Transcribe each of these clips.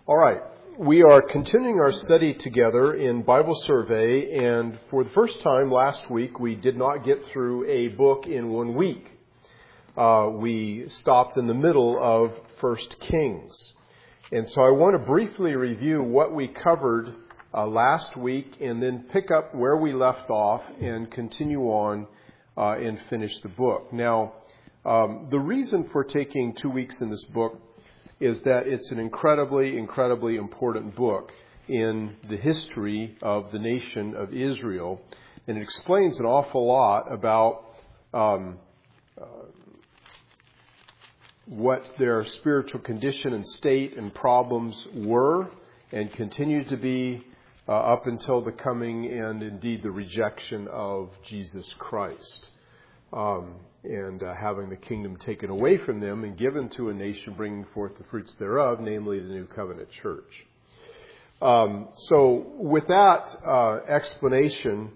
All right. We are continuing our study together in Bible Survey, and for the first time last week, we did not get through a book in 1 week. We stopped in the middle of 1 Kings. And so I want to briefly review what we covered last week and then pick up where we left off and continue on and finish the book. Now, the reason for taking 2 weeks in this book is that it's an incredibly important book in the history of the nation of Israel. And it explains an awful lot about what their spiritual condition and state and problems were and continue to be up until the coming and indeed the rejection of Jesus Christ. And having the kingdom taken away from them and given to a nation bringing forth the fruits thereof, namely the New Covenant Church. So with that explanation,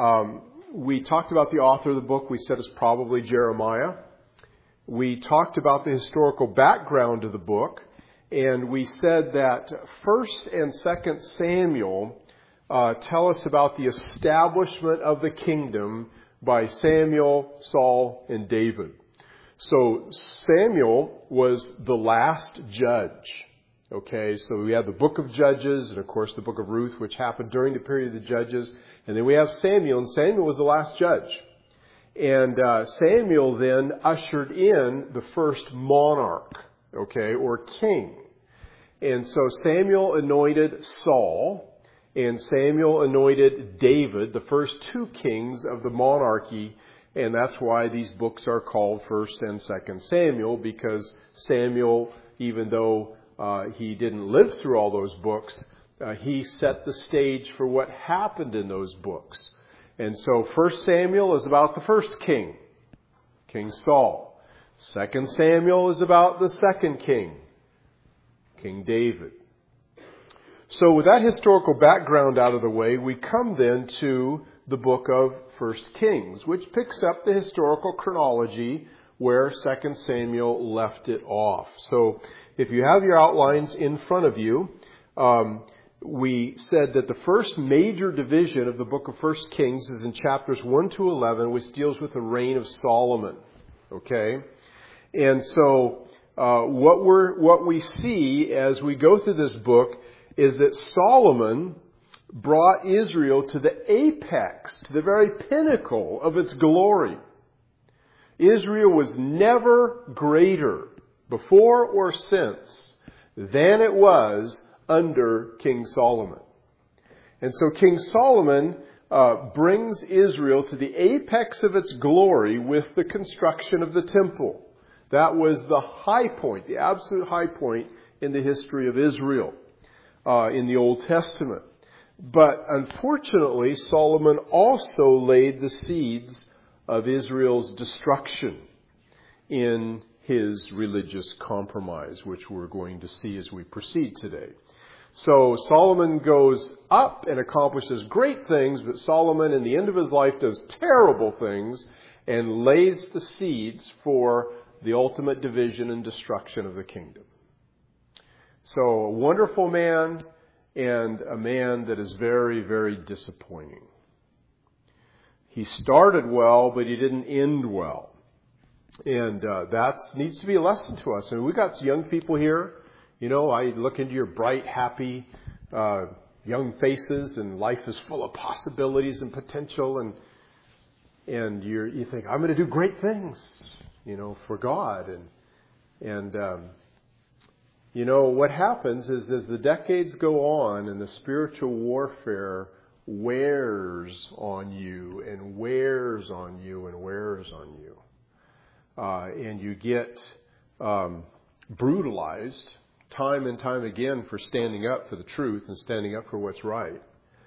we talked about the author of the book. We said it's probably Jeremiah. We talked about the historical background of the book, and we said that 1st and 2nd Samuel tell us about the establishment of the kingdom by Samuel, Saul, and David. So Samuel was the last judge. Okay, so we have the book of Judges and of course the book of Ruth, which happened during the period of the Judges. And then we have Samuel, and Samuel was the last judge. And Samuel then ushered in the first monarch, okay, or king. And so Samuel anointed Saul, and Samuel anointed David, the first 2 kings of the monarchy. And that's why these books are called 1st and 2nd Samuel, because Samuel, even though he didn't live through all those books, he set the stage for what happened in those books. And so 1st Samuel is about the first king, King Saul. 2nd Samuel is about the second king, King David. So with that historical background out of the way, we come then to the book of 1 Kings, which picks up the historical chronology where 2 Samuel left it off. So if you have your outlines in front of you, we said that the first major division of the book of 1 Kings is in chapters 1 to 11, which deals with the reign of Solomon. Okay? And so what we see as we go through this book is that Solomon brought Israel to the apex, to the very pinnacle of its glory. Israel was never greater before or since than it was under King Solomon. And so King Solomon brings Israel to the apex of its glory with the construction of the temple. That was the high point, the absolute high point in the history of Israel in the Old Testament. But unfortunately, Solomon also laid the seeds of Israel's destruction in his religious compromise, which we're going to see as we proceed today. So Solomon goes up and accomplishes great things, but Solomon in the end of his life does terrible things and lays the seeds for the ultimate division and destruction of the kingdom. So a wonderful man and a man that is very disappointing. He started well, but he didn't end well. And that needs to be a lesson to us. I mean, we got young people here. You know, I look into your bright, happy, young faces, and life is full of possibilities and potential. And you think, I'm going to do great things, you know, for God. And you know, what happens is as the decades go on and the spiritual warfare wears on you and wears on you and wears on you, and you get brutalized time and time again for standing up for the truth and standing up for what's right,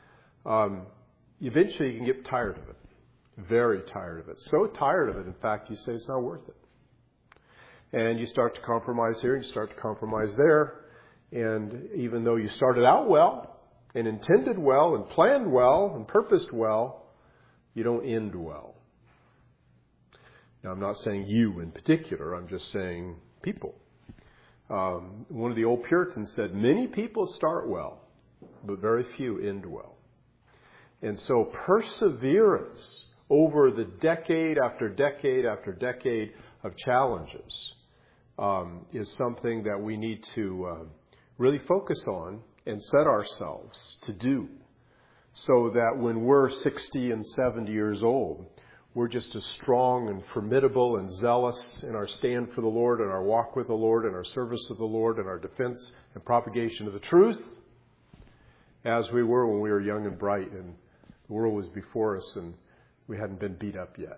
eventually you can get tired of it. Very tired of it. So tired of it, in fact, you say it's not worth it. And you start to compromise here, and you start to compromise there. And even though you started out well, and intended well, and planned well, and purposed well, you don't end well. Now, I'm not saying you in particular. I'm just saying people. One of the old Puritans said, many people start well, but very few end well. And so perseverance over the decade after decade after decade of challenges is something that we need to really focus on and set ourselves to do, so that when we're 60 and 70 years old, we're just as strong and formidable and zealous in our stand for the Lord and our walk with the Lord and our service of the Lord and our defense and propagation of the truth as we were when we were young and bright and the world was before us and we hadn't been beat up yet.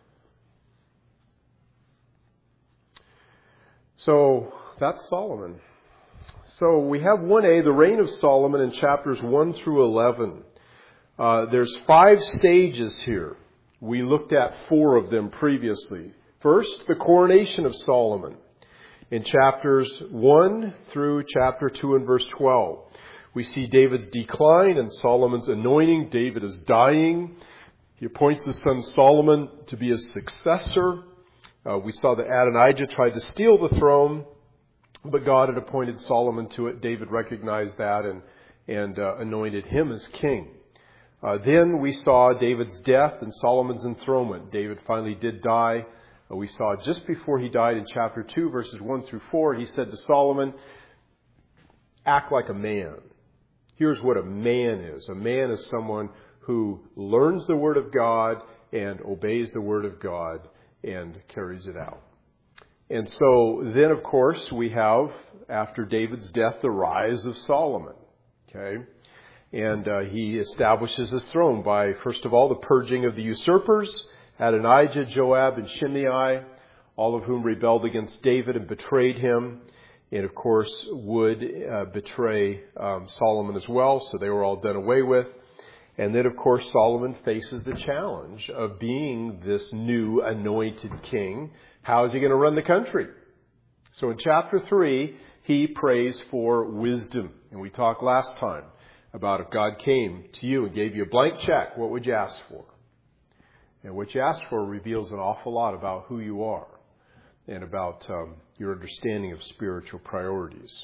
So that's Solomon. So we have 1a, the reign of Solomon, in chapters 1 through 11. There's 5 stages here. We looked at 4 of them previously. First, the coronation of Solomon in chapters 1 through chapter 2 and verse 12. We see David's decline and Solomon's anointing. David is dying. He appoints his son Solomon to be his successor. We saw that Adonijah tried to steal the throne, but God had appointed Solomon to it. David recognized that and anointed him as king. Then we saw David's death and Solomon's enthronement. David finally did die. We saw just before he died in chapter 2, verses 1 through 4, he said to Solomon, act like a man. Here's what a man is. A man is someone who learns the Word of God and obeys the Word of God and carries it out. And so then, of course, we have, after David's death, the rise of Solomon. Okay? And he establishes his throne by, first of all, the purging of the usurpers, Adonijah, Joab, and Shimei, all of whom rebelled against David and betrayed him, and of course would betray Solomon as well, so they were all done away with. And then, of course, Solomon faces the challenge of being this new anointed king. How is he going to run the country? So in chapter 3, he prays for wisdom. And we talked last time about if God came to you and gave you a blank check, what would you ask for? And what you ask for reveals an awful lot about who you are and about your understanding of spiritual priorities.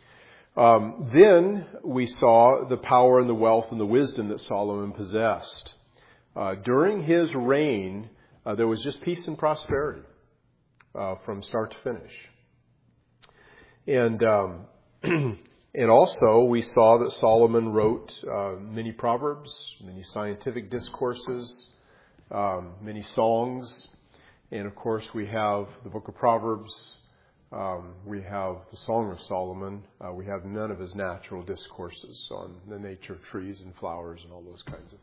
Then we saw the power and the wealth and the wisdom that Solomon possessed. During his reign, there was just peace and prosperity from start to finish. And also we saw that Solomon wrote many proverbs, many scientific discourses, many songs. And of course we have the book of Proverbs. We have the Song of Solomon. We have none of his natural discourses on the nature of trees and flowers and all those kinds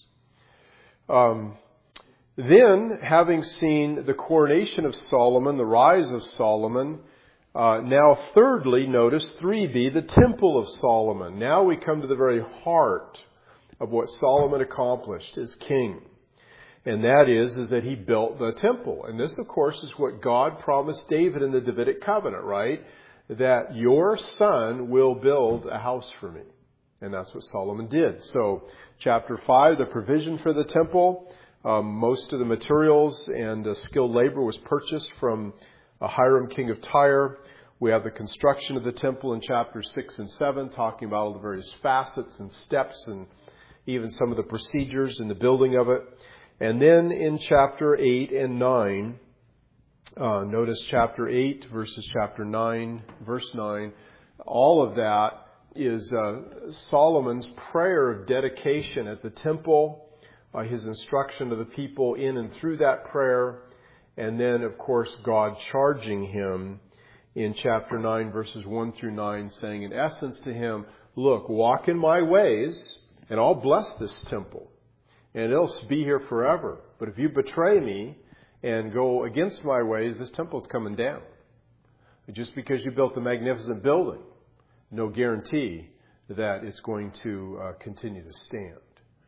of things. Then, having seen the coronation of Solomon, the rise of Solomon, now thirdly, notice 3b, the temple of Solomon. Now we come to the very heart of what Solomon accomplished as king. And that is that he built the temple. And this, of course, is what God promised David in the Davidic covenant, right? That your son will build a house for me. And that's what Solomon did. So, chapter 5, the provision for the temple. Most of the materials and skilled labor was purchased from Hiram, king of Tyre. We have the construction of the temple in chapters 6 and 7, talking about all the various facets and steps and even some of the procedures in the building of it. And then in chapter 8 and 9, notice chapter 8 versus chapter 9, verse 9, all of that is Solomon's prayer of dedication at the temple, his instruction to the people in and through that prayer, and then, of course, God charging him in chapter 9, verses 1 through 9, saying in essence to him, look, walk in my ways, and I'll bless this temple. And it'll be here forever. But if you betray me and go against my ways, this temple's coming down. Just because you built a magnificent building, no guarantee that it's going to continue to stand.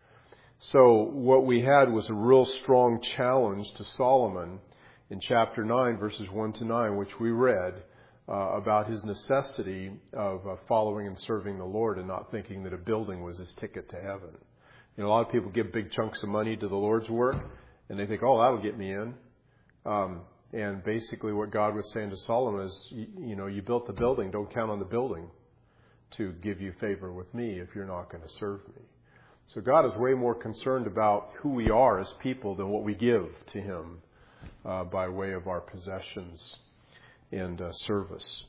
So what we had was a real strong challenge to Solomon in chapter 9, verses 1 to 9, which we read about his necessity of following and serving the Lord and not thinking that a building was his ticket to heaven. You know, a lot of people give big chunks of money to the Lord's work, and they think, oh, that'll get me in. And basically what God was saying to Solomon is, you built the building, don't count on the building to give you favor with me if you're not going to serve me. So God is way more concerned about who we are as people than what we give to Him by way of our possessions and service.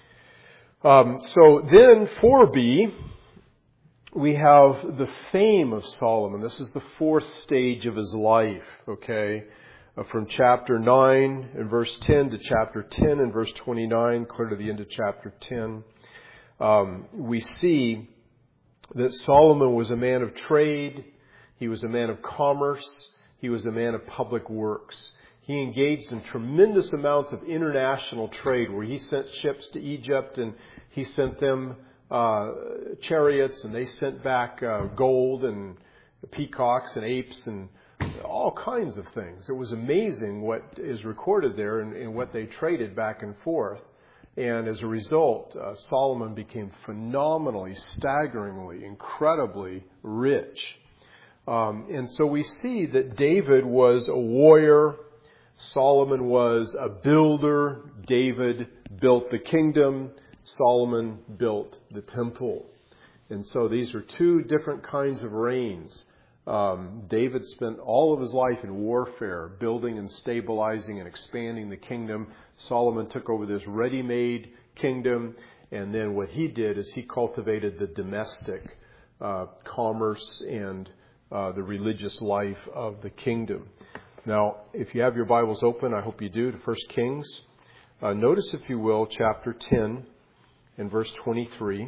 So then 4b, we have the fame of Solomon. This is the fourth stage of his life, okay? From chapter 9 and verse 10 to chapter 10 and verse 29, clear to the end of chapter 10. We see that Solomon was a man of trade. He was a man of commerce. He was a man of public works. He engaged in tremendous amounts of international trade where he sent ships to Egypt and he sent them chariots and they sent back gold and peacocks and apes and all kinds of things. It was amazing what is recorded there and what they traded back and forth. And as a result, Solomon became phenomenally, staggeringly, incredibly rich. And so we see that David was a warrior. Solomon was a builder. David built the kingdom. Solomon built the temple. And so these are two different kinds of reigns. David spent all of his life in warfare, building and stabilizing and expanding the kingdom. Solomon took over this ready-made kingdom, and then what he did is he cultivated the domestic commerce and the religious life of the kingdom. Now, if you have your Bibles open, I hope you do, to 1 Kings. Notice, if you will, chapter 10 and verse 23.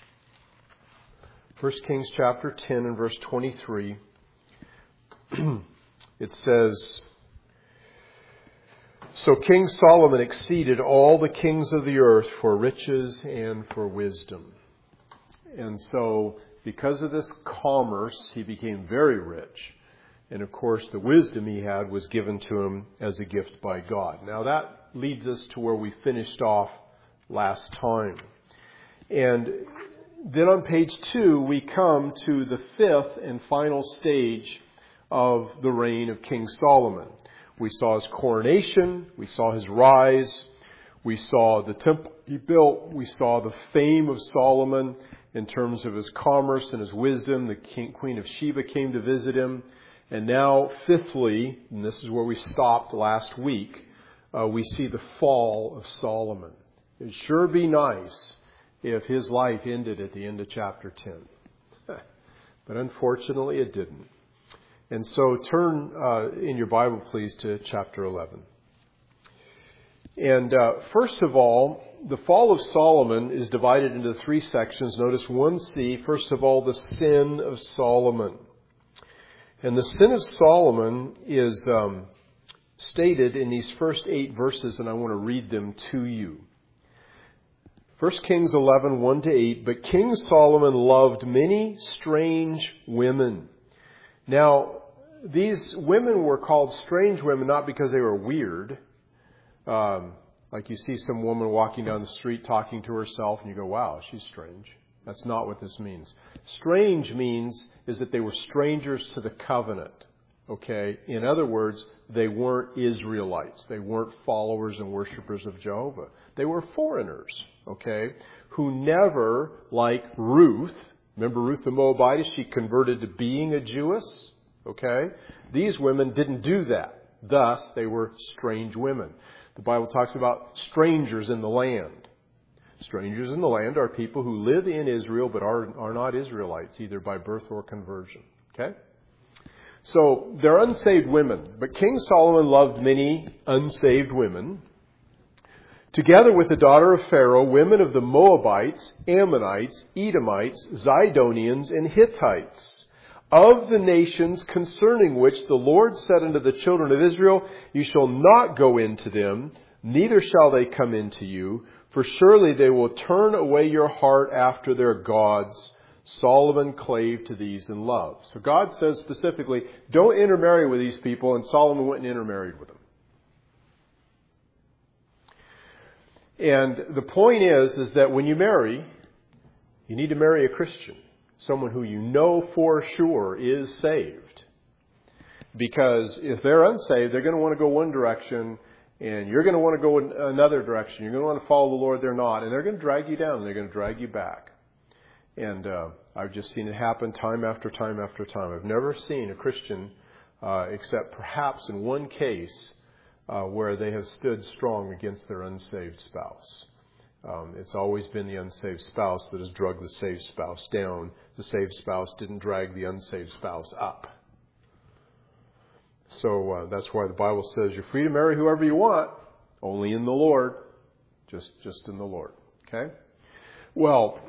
1 Kings chapter 10 and verse 23, it says, "So King Solomon exceeded all the kings of the earth for riches and for wisdom." And so, because of this commerce, he became very rich. And of course, the wisdom he had was given to him as a gift by God. Now that leads us to where we finished off last time. And then on page 2, we come to the fifth and final stage of the reign of King Solomon. We saw his coronation. We saw his rise. We saw the temple he built. We saw the fame of Solomon in terms of his commerce and his wisdom. The Queen of Sheba came to visit him. And now, fifthly, and this is where we stopped last week, we see the fall of Solomon. It'd sure be nice if his life ended at the end of chapter 10. But unfortunately, it didn't. And so turn in your Bible, please, to chapter 11. And first of all, the fall of Solomon is divided into 3 sections. Notice 1C, first of all, the sin of Solomon. And the sin of Solomon is stated in these first 8 verses, and I want to read them to you. 1 Kings 11, 1-8, "But King Solomon loved many strange women." Now, these women were called strange women not because they were weird. Like you see some woman walking down the street talking to herself and you go, wow, she's strange. That's not what this means. Strange means is that they were strangers to the covenant. Okay? In other words, they weren't Israelites. They weren't followers and worshipers of Jehovah. They were foreigners, okay, who never, like Ruth, remember Ruth the Moabitess, she converted to being a Jewess, okay? These women didn't do that. Thus, they were strange women. The Bible talks about strangers in the land. Strangers in the land are people who live in Israel but are not Israelites, either by birth or conversion, okay? So, they're unsaved women. But King Solomon loved many unsaved women, together with the daughter of Pharaoh, women of the Moabites, Ammonites, Edomites, Zidonians, and Hittites, of the nations concerning which the Lord said unto the children of Israel, You shall not go into them, neither shall they come into you, for surely they will turn away your heart after their gods. Solomon clave to these in love. So God says specifically, don't intermarry with these people, and Solomon went and intermarried with them. And the point is that when you marry, you need to marry a Christian, someone who you know for sure is saved. Because if they're unsaved, they're going to want to go one direction, And you're going to want to go in another direction. You're going to want to follow the Lord. They're not. And they're going to drag you down. And they're going to drag you back. And I've just seen it happen time after time after time. I've never seen a Christian, except perhaps in one case, where they have stood strong against their unsaved spouse. It's always been the unsaved spouse that has dragged the saved spouse down. The saved spouse didn't drag the unsaved spouse up. So that's why the Bible says you're free to marry whoever you want, only in the Lord. Just in the Lord. Okay? Well,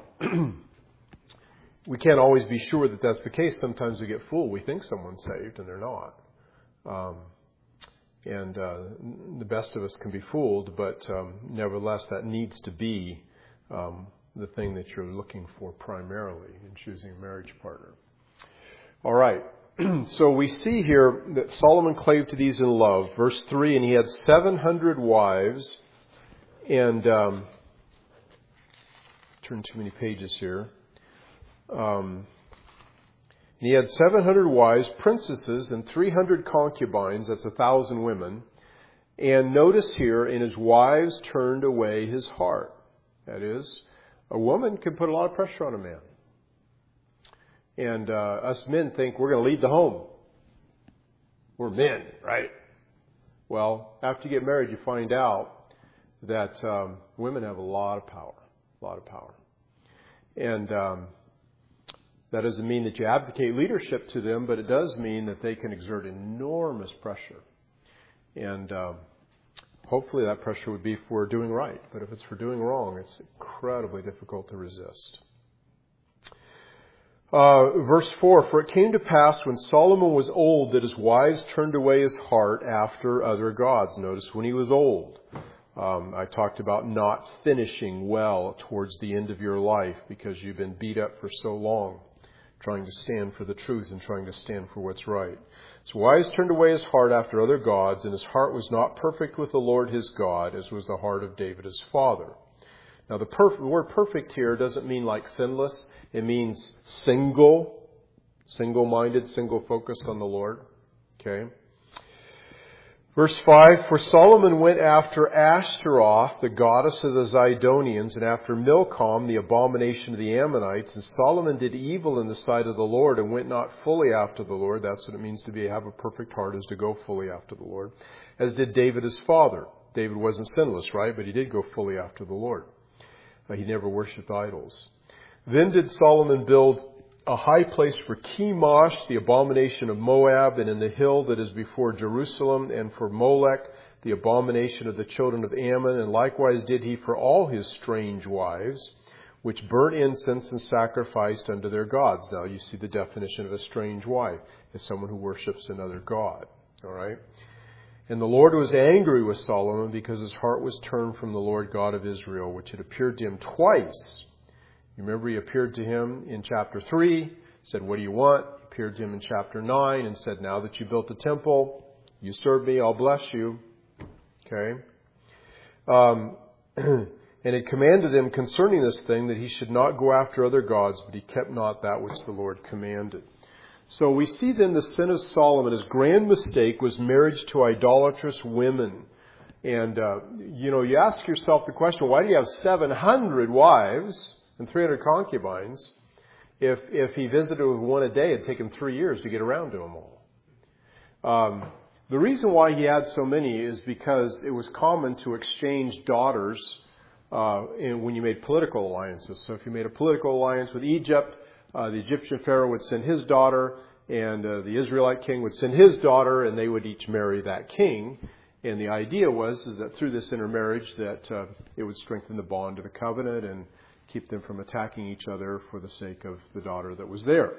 we can't always be sure that that's the case. Sometimes we get fooled. We think someone's saved and they're not. The best of us can be fooled, but nevertheless, that needs to be the thing that you're looking for primarily in choosing a marriage partner. All right. So we see here that Solomon clave to these in love. Verse 3, and he had 700 wives. And turn too many pages here. He had 700 wives, princesses, and 300 concubines. That's 1,000 women. And notice here, and his wives turned away his heart. That is, a woman can put a lot of pressure on a man. And us men think we're going to lead the home. We're men, right? Well, after you get married, you find out that women have a lot of power. A lot of power. And that doesn't mean that you abdicate leadership to them, but it does mean that they can exert enormous pressure. And hopefully that pressure would be for doing right. But if it's for doing wrong, it's incredibly difficult to resist. Verse 4, for it came to pass when Solomon was old that his wives turned away his heart after other gods. Notice when he was old. I talked about not finishing well towards the end of your life because you've been beat up for so long, trying to stand for the truth and trying to stand for what's right. His wives turned away his heart after other gods, and his heart was not perfect with the Lord his God, as was the heart of David his father. Now the word perfect here doesn't mean like sinless. It means single-minded, single-focused on the Lord. Okay. Verse 5, for Solomon went after Ashtaroth, the goddess of the Zidonians, and after Milcom, the abomination of the Ammonites. And Solomon did evil in the sight of the Lord and went not fully after the Lord. That's what it means to have a perfect heart, is to go fully after the Lord. As did David his father. David wasn't sinless, right? But he did go fully after the Lord. He never worshipped idols. Then did Solomon build a high place for Chemosh, the abomination of Moab, and in the hill that is before Jerusalem, and for Molech, the abomination of the children of Ammon. And likewise did he for all his strange wives, which burnt incense and sacrificed unto their gods. Now you see the definition of a strange wife is someone who worships another god. All right. And the Lord was angry with Solomon because his heart was turned from the Lord God of Israel, which had appeared to him twice. You remember he appeared to him in chapter 3, said, what do you want? He appeared to him in chapter 9 and said, now that you built the temple, you serve me, I'll bless you. Okay. And it commanded him concerning this thing that he should not go after other gods, but he kept not that which the Lord commanded. So we see then the sin of Solomon, his grand mistake was marriage to idolatrous women. And, you ask yourself the question, why do you have 700 wives and 300 concubines if he visited with one a day? It'd take him 3 years to get around to them all. The reason why he had so many is because it was common to exchange daughters when you made political alliances. So if you made a political alliance with Egypt, the Egyptian Pharaoh would send his daughter, and the Israelite king would send his daughter, and they would each marry that king. And the idea was that through this intermarriage that it would strengthen the bond of the covenant and keep them from attacking each other for the sake of the daughter that was there.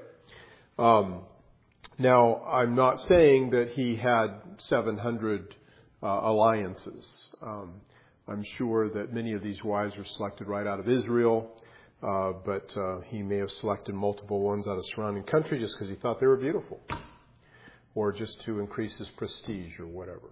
Now, I'm not saying that he had 700 alliances. I'm sure that many of these wives were selected right out of Israel. But he may have selected multiple ones out of surrounding country just because he thought they were beautiful, or just to increase his prestige or whatever.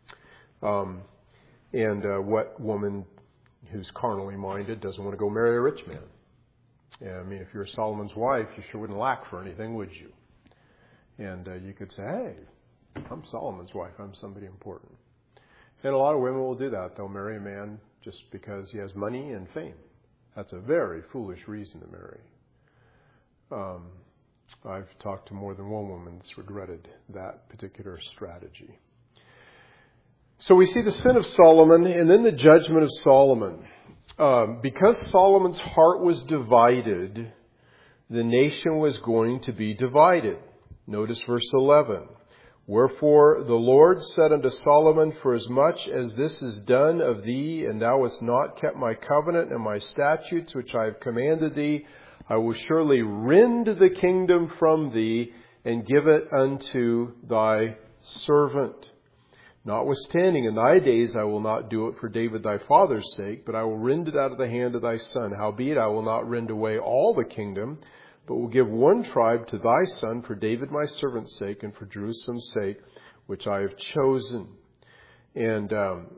What woman who's carnally minded doesn't want to go marry a rich man? Yeah, I mean, if you're Solomon's wife, you sure wouldn't lack for anything, would you? And you could say, hey, I'm Solomon's wife. I'm somebody important. And a lot of women will do that. They'll marry a man just because he has money and fame. That's a very foolish reason to marry. I've talked to more than one woman that's regretted that particular strategy. So we see the sin of Solomon and then the judgment of Solomon. Because Solomon's heart was divided, the nation was going to be divided. Notice verse 11. Wherefore the Lord said unto Solomon, Forasmuch as this is done of thee, and thou hast not kept my covenant and my statutes which I have commanded thee, I will surely rend the kingdom from thee, and give it unto thy servant. Notwithstanding, in thy days I will not do it for David thy father's sake, but I will rend it out of the hand of thy son. Howbeit I will not rend away all the kingdom, but will give one tribe to thy son for David my servant's sake, and for Jerusalem's sake, which I have chosen. And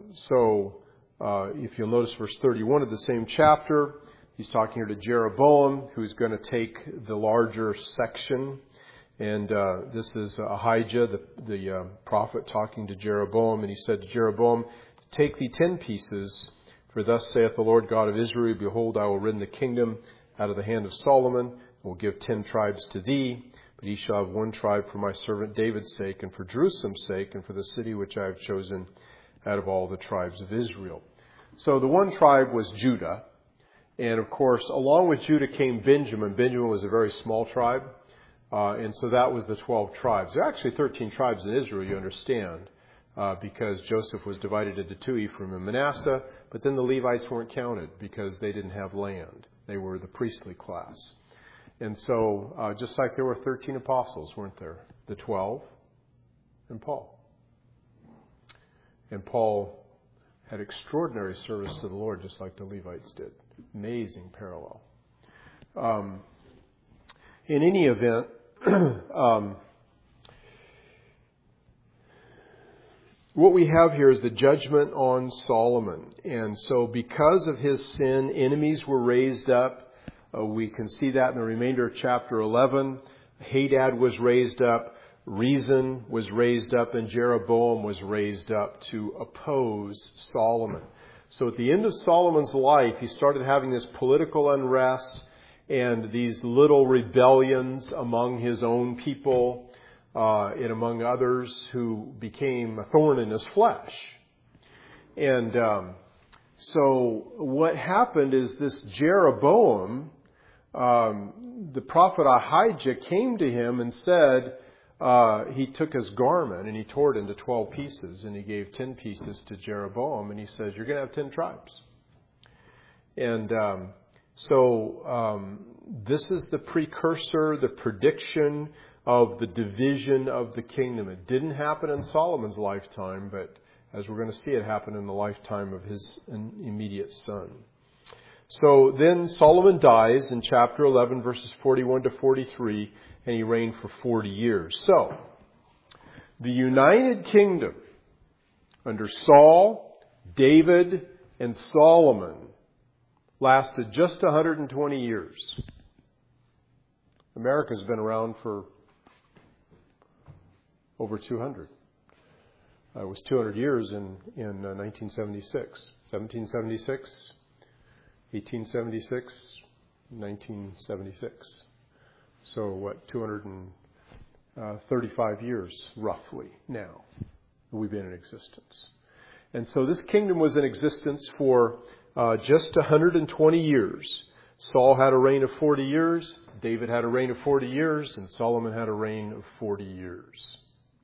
if you'll notice verse 31 of the same chapter, he's talking here to Jeroboam, who's going to take the larger section. And this is Ahijah, the prophet, talking to Jeroboam. And he said to Jeroboam, Take thee 10 pieces, for thus saith the Lord God of Israel, Behold, I will rend the kingdom out of the hand of Solomon, will give 10 tribes to thee, but he shall have one tribe for my servant David's sake, and for Jerusalem's sake, and for the city which I have chosen out of all the tribes of Israel. So the one tribe was Judah. And of course, along with Judah came Benjamin. Benjamin was a very small tribe. And so that was the 12 tribes. There are actually 13 tribes in Israel, you understand, because Joseph was divided into 2, Ephraim and Manasseh. But then the Levites weren't counted because they didn't have land. They were the priestly class. And so, just like there were 13 apostles, weren't there? The 12 and Paul. And Paul had extraordinary service to the Lord, just like the Levites did. Amazing parallel. In any event, what we have here is the judgment on Solomon. And so because of his sin, enemies were raised up. We can see that in the remainder of chapter 11. Hadad was raised up, Rezin was raised up, and Jeroboam was raised up to oppose Solomon. So at the end of Solomon's life, he started having this political unrest and these little rebellions among his own people and among others who became a thorn in his flesh. And so what happened is this Jeroboam, the prophet Ahijah came to him and said, he took his garment and he tore it into 12 pieces, and he gave 10 pieces to Jeroboam, and he says, you're going to have 10 tribes. And this is the precursor, the prediction of the division of the kingdom. It didn't happen in Solomon's lifetime, but as we're going to see, it happen in the lifetime of his immediate son. So then Solomon dies in chapter 11, verses 41 to 43, and he reigned for 40 years. So, the united kingdom under Saul, David, and Solomon lasted just 120 years. America's been around for over 200. It was 200 years in 1976. 1776, 1876, 1976. So 235 years roughly now we've been in existence. And so this kingdom was in existence for just 120 years. Saul had a reign of 40 years, David had a reign of 40 years, and Solomon had a reign of 40 years.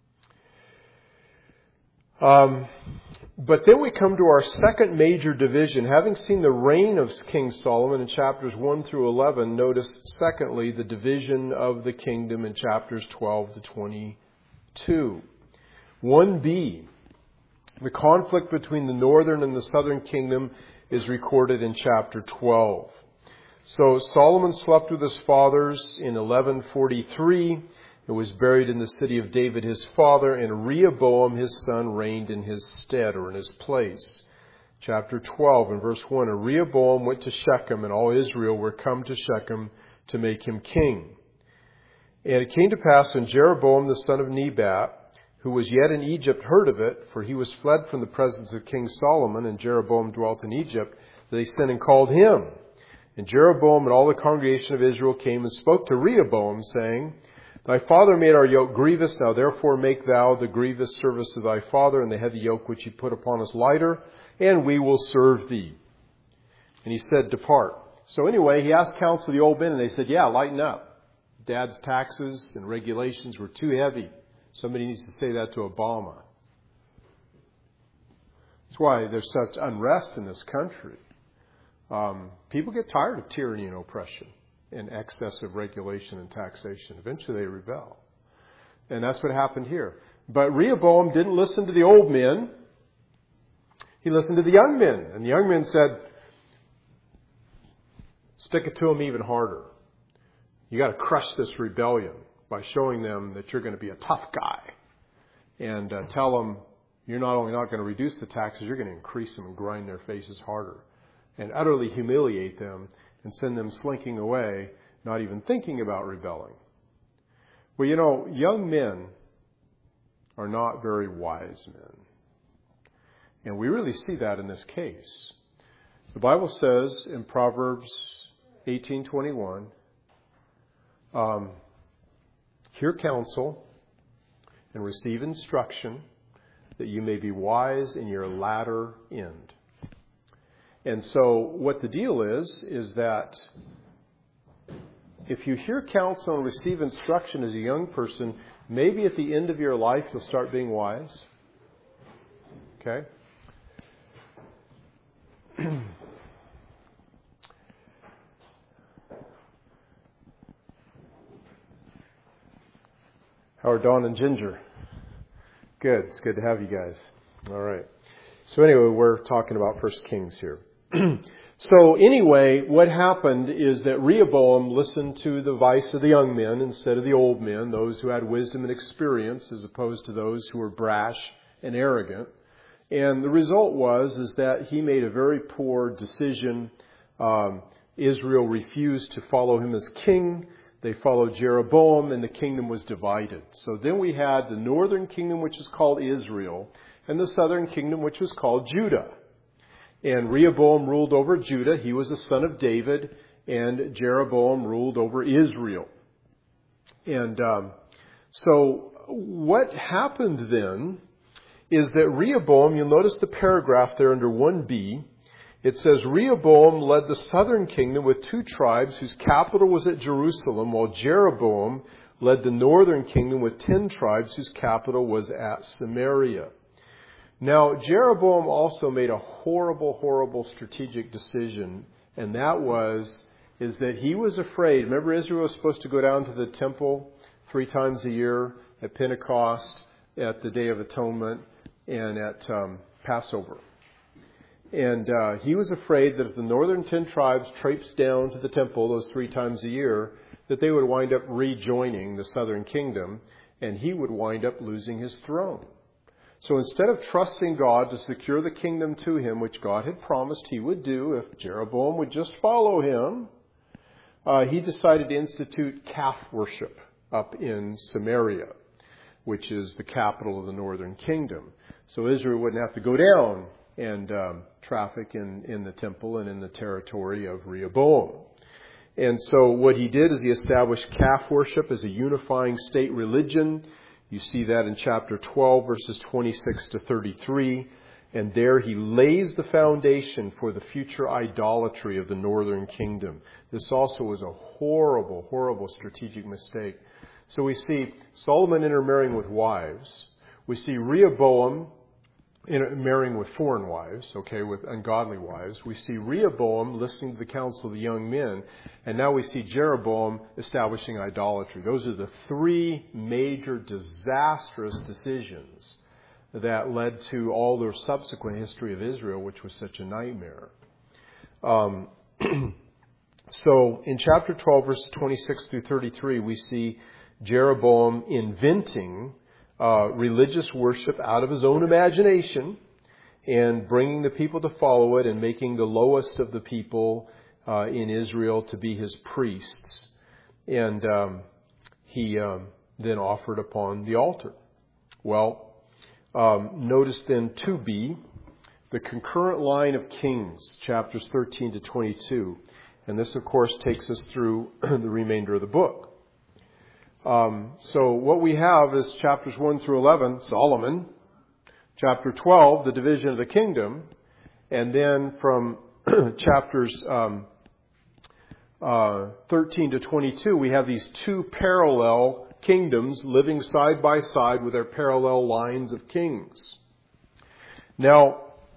But then we come to our second major division. Having seen the reign of King Solomon in chapters 1 through 11, notice secondly the division of the kingdom in chapters 12 to 22. 1b, the conflict between the northern and the southern kingdom is recorded in chapter 12. So Solomon slept with his fathers in 1143. It was buried in the city of David his father, and Rehoboam his son reigned in his stead, or in his place. Chapter 12 and verse 1, and Rehoboam went to Shechem, and all Israel were come to Shechem to make him king. And it came to pass when Jeroboam the son of Nebat, who was yet in Egypt, heard of it, for he was fled from the presence of King Solomon, and Jeroboam dwelt in Egypt. They sent and called him. And Jeroboam and all the congregation of Israel came and spoke to Rehoboam, saying, Thy father made our yoke grievous, now therefore make thou the grievous service of thy father, and the heavy yoke which he put upon us lighter, and we will serve thee. And he said, Depart. So anyway, he asked counsel of the old men, and they said, yeah, lighten up. Dad's taxes and regulations were too heavy. Somebody needs to say that to Obama. That's why there's such unrest in this country. People get tired of tyranny and oppression and excessive regulation and taxation. Eventually they rebel. And that's what happened here. But Rehoboam didn't listen to the old men. He listened to the young men. And the young men said, stick it to them even harder. You got to crush this rebellion by showing them that you're going to be a tough guy. And tell them you're not only not going to reduce the taxes, you're going to increase them and grind their faces harder. And utterly humiliate them and send them slinking away, not even thinking about rebelling. Well, you know, young men are not very wise men. And we really see that in this case. The Bible says in Proverbs 18:21, hear counsel and receive instruction, that you may be wise in your latter end. And so what the deal is that if you hear counsel and receive instruction as a young person, maybe at the end of your life you'll start being wise. Okay? How are Dawn and Ginger? Good. It's good to have you guys. All right. So anyway, we're talking about 1 Kings here. So anyway, what happened is that Rehoboam listened to the advice of the young men instead of the old men, those who had wisdom and experience, as opposed to those who were brash and arrogant. And the result is that he made a very poor decision. Israel refused to follow him as king. They followed Jeroboam, and the kingdom was divided. So then we had the northern kingdom, which is called Israel, and the southern kingdom, which was called Judah. And Rehoboam ruled over Judah. He was a son of David, and Jeroboam ruled over Israel. And so what happened then is that Rehoboam, you'll notice the paragraph there under 1b, it says, Rehoboam led the southern kingdom with 2 tribes whose capital was at Jerusalem, while Jeroboam led the northern kingdom with 10 tribes whose capital was at Samaria. Now, Jeroboam also made a horrible, horrible strategic decision, and that is that he was afraid. Remember, Israel was supposed to go down to the temple 3 times a year at Pentecost, at the Day of Atonement, and at Passover. And he was afraid that if the northern 10 tribes traipsed down to the temple those 3 times a year, that they would wind up rejoining the southern kingdom, and he would wind up losing his throne. So instead of trusting God to secure the kingdom to him, which God had promised he would do if Jeroboam would just follow him, he decided to institute calf worship up in Samaria, which is the capital of the northern kingdom. So Israel wouldn't have to go down and traffic in the temple and in the territory of Rehoboam. And so what he did is he established calf worship as a unifying state religion. You see that in chapter 12, verses 26 to 33. And there he lays the foundation for the future idolatry of the northern kingdom. This also was a horrible, horrible strategic mistake. So we see Solomon intermarrying with wives. We see Rehoboam marrying with foreign wives, with ungodly wives. We see Rehoboam listening to the counsel of the young men. And now we see Jeroboam establishing idolatry. Those are the 3 major disastrous decisions that led to all the subsequent history of Israel, which was such a nightmare. So in chapter 12, verses 26 through 33, we see Jeroboam inventing religious worship out of his own imagination and bringing the people to follow it and making the lowest of the people in Israel to be his priests. And he then offered upon the altar Well, notice then 2b, the concurrent line of Kings, chapters 13 to 22. And this, of course, takes us through the remainder of the book. So what we have is chapters 1 through 11, Solomon. Chapter 12, the division of the kingdom. And then from chapters 13 to 22, we have these two parallel kingdoms living side by side with their parallel lines of kings. Now,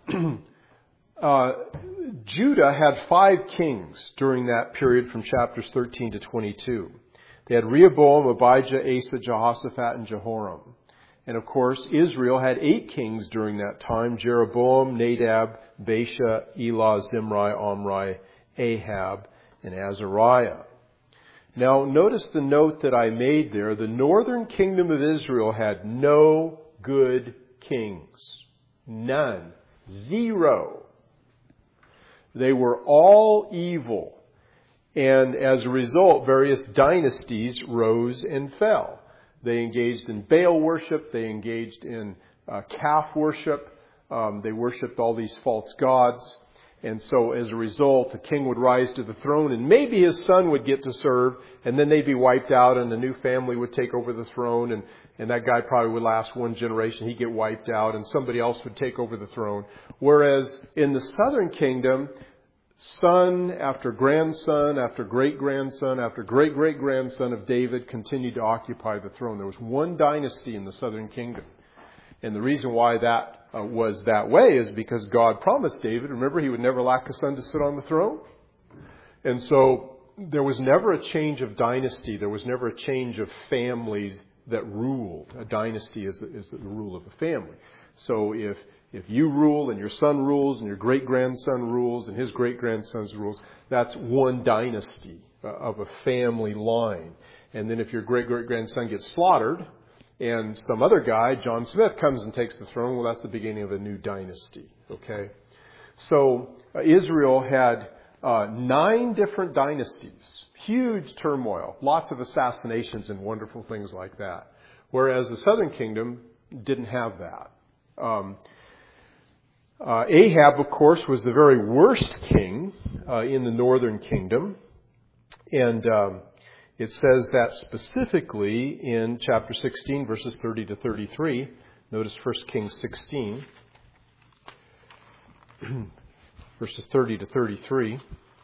Judah had 5 kings during that period from chapters 13 to 22. They had Rehoboam, Abijah, Asa, Jehoshaphat, and Jehoram. And of course, Israel had 8 kings during that time: Jeroboam, Nadab, Baasha, Elah, Zimri, Omri, Ahab, and Azariah. Now, notice the note that I made there. The northern kingdom of Israel had no good kings. None. 0. They were all evil. And as a result, various dynasties rose and fell. They engaged in Baal worship. They engaged in calf worship. They worshipped all these false gods. And so as a result, a king would rise to the throne and maybe his son would get to serve, and then they'd be wiped out and a new family would take over the throne, and that guy probably would last one generation. He'd get wiped out and somebody else would take over the throne. Whereas in the southern kingdom, son after grandson after great-grandson after great-great-grandson of David continued to occupy the throne. There was one dynasty in the southern kingdom. And the reason why that was that way is because God promised David, remember, he would never lack a son to sit on the throne. And so there was never a change of dynasty. There was never a change of families that ruled. A dynasty is the rule of a family. So if you rule and your son rules and your great-grandson rules and his great-grandson's rules, that's one dynasty of a family line. And then if your great-great-grandson gets slaughtered and some other guy, John Smith, comes and takes the throne, well, that's the beginning of a new dynasty. Okay? So Israel had 9 different dynasties. Huge turmoil. Lots of assassinations and wonderful things like that. Whereas the southern kingdom didn't have that. Ahab, of course, was the very worst king in the northern kingdom. And it says that specifically in chapter 16, verses 30 to 33. Notice 1 Kings 16, verses 30 to 33.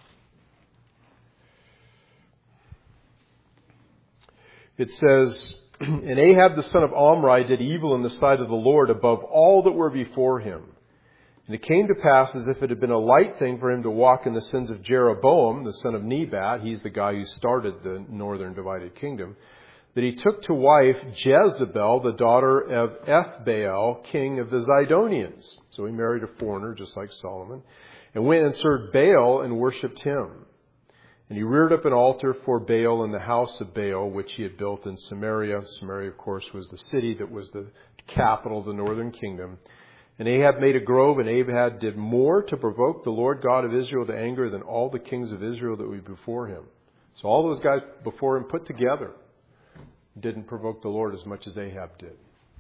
It says, "And Ahab the son of Omri did evil in the sight of the Lord above all that were before him. And it came to pass, as if it had been a light thing for him to walk in the sins of Jeroboam, the son of Nebat," he's the guy who started the northern divided kingdom, "that he took to wife Jezebel, the daughter of Ethbaal, king of the Zidonians." So he married a foreigner, just like Solomon, "and went and served Baal and worshipped him. And he reared up an altar for Baal in the house of Baal, which he had built in Samaria." Samaria, of course, was the city that was the capital of the northern kingdom. "And Ahab made a grove, and Ahab did more to provoke the Lord God of Israel to anger than all the kings of Israel that were before him." So all those guys before him put together didn't provoke the Lord as much as Ahab did.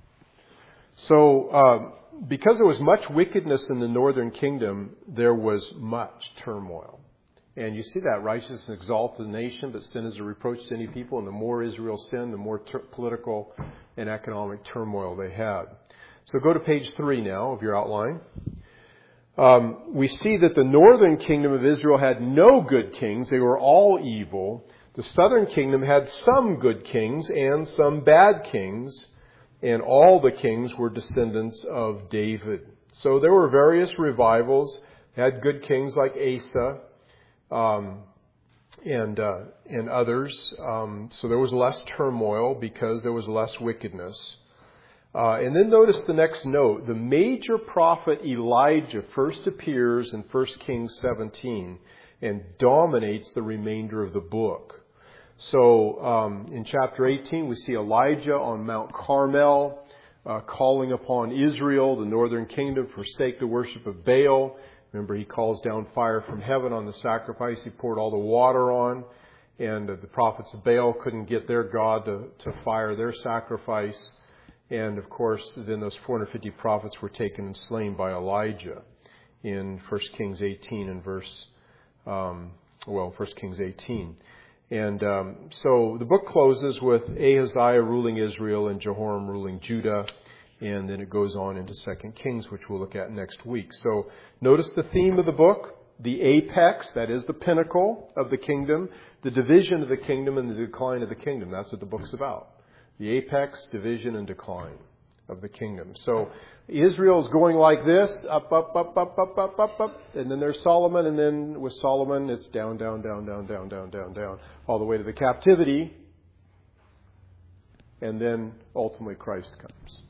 So because there was much wickedness in the northern kingdom, there was much turmoil. And you see that righteousness exalts the nation, but sin is a reproach to any people. And the more Israel sinned, the more political and economic turmoil they had. So go to page 3 now of your outline. We see that the northern kingdom of Israel had no good kings. They were all evil. The southern kingdom had some good kings and some bad kings. And all the kings were descendants of David. So there were various revivals. They had good kings like Asa and others. So there was less turmoil because there was less wickedness. And then notice the next note. The major prophet Elijah first appears in 1 Kings 17 and dominates the remainder of the book. So in chapter 18, we see Elijah on Mount Carmel calling upon Israel, the northern kingdom, to forsake the worship of Baal. Remember, he calls down fire from heaven on the sacrifice. He poured all the water on. And the prophets of Baal couldn't get their God to fire their sacrifice. And of course, then those 450 prophets were taken and slain by Elijah in 1 Kings 18 and 1 Kings 18. And so the book closes with Ahaziah ruling Israel and Jehoram ruling Judah. And then it goes on into 2 Kings, which we'll look at next week. So notice the theme of the book, the apex, that is the pinnacle of the kingdom, the division of the kingdom and the decline of the kingdom. That's what the book's about. The apex, division, and decline of the kingdom. So Israel's going like this, up, up, up, up, up, up, up, up. And then there's Solomon, and then with Solomon, it's down, down, down, down, down, down, down, down, all the way to the captivity. And then ultimately Christ comes.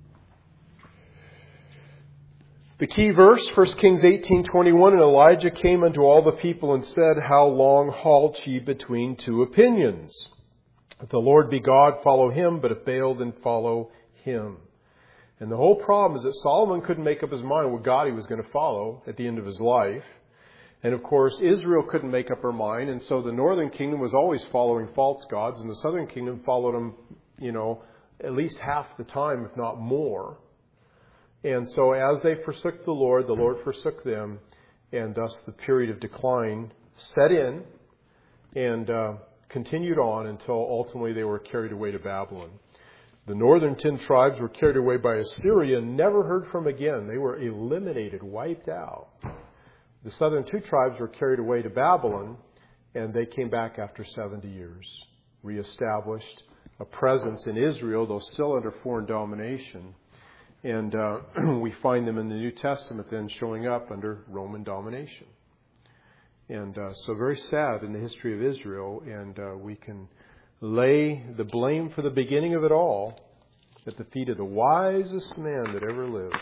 The key verse, 1 Kings 18:21, and Elijah came unto all the people and said, How long halt ye between two opinions? If the Lord be God, follow him, but if Baal, then follow him. And the whole problem is that Solomon couldn't make up his mind what God he was going to follow at the end of his life. And of course, Israel couldn't make up her mind, and so the northern kingdom was always following false gods, and the southern kingdom followed them, at least half the time, if not more. And so as they forsook the Lord forsook them, and thus the period of decline set in and continued on until ultimately they were carried away to Babylon. The northern 10 tribes were carried away by Assyria and never heard from again. They were eliminated, wiped out. The southern 2 tribes were carried away to Babylon, and they came back after 70 years, reestablished a presence in Israel, though still under foreign domination. And we find them in the New Testament then showing up under Roman domination. And so very sad in the history of Israel. And we can lay the blame for the beginning of it all at the feet of the wisest man that ever lived.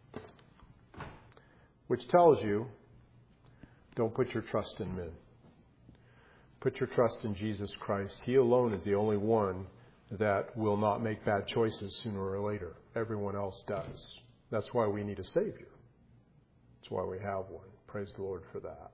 Which tells you, don't put your trust in men. Put your trust in Jesus Christ. He alone is the only one that will not make bad choices sooner or later. Everyone else does. That's why we need a Savior. That's why we have one. Praise the Lord for that.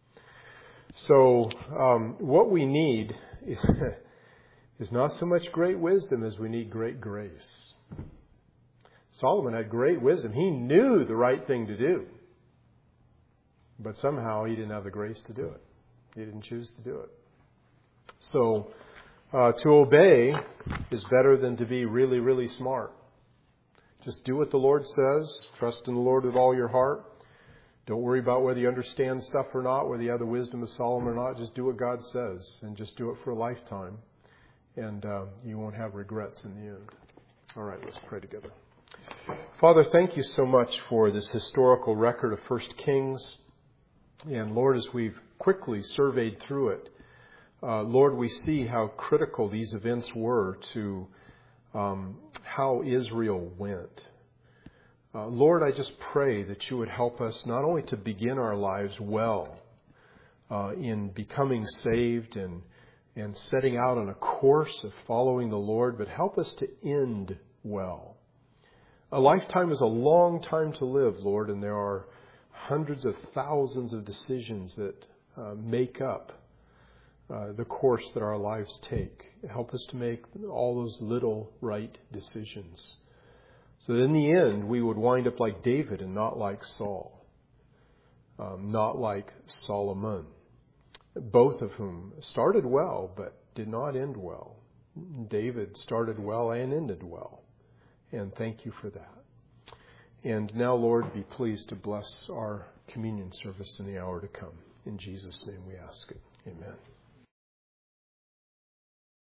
So what we need is not so much great wisdom as we need great grace. Solomon had great wisdom. He knew the right thing to do. But somehow he didn't have the grace to do it. He didn't choose to do it. So to obey is better than to be really, really smart. Just do what the Lord says. Trust in the Lord with all your heart. Don't worry about whether you understand stuff or not, whether you have the wisdom of Solomon or not. Just do what God says, and just do it for a lifetime. And you won't have regrets in the end. All right, let's pray together. Father, thank you so much for this historical record of 1 Kings. And Lord, as we've quickly surveyed through it, Lord, we see how critical these events were to how Israel went. Lord, I just pray that you would help us not only to begin our lives well in becoming saved and setting out on a course of following the Lord, but help us to end well. A lifetime is a long time to live, Lord, and there are hundreds of thousands of decisions that make up the course that our lives take. Help us to make all those little right decisions, so that in the end we would wind up like David and not like Saul, not like Solomon, both of whom started well but did not end well. David started well and ended well, and thank you for that. And now, Lord, be pleased to bless our communion service in the hour to come. In Jesus' name we ask it. Amen.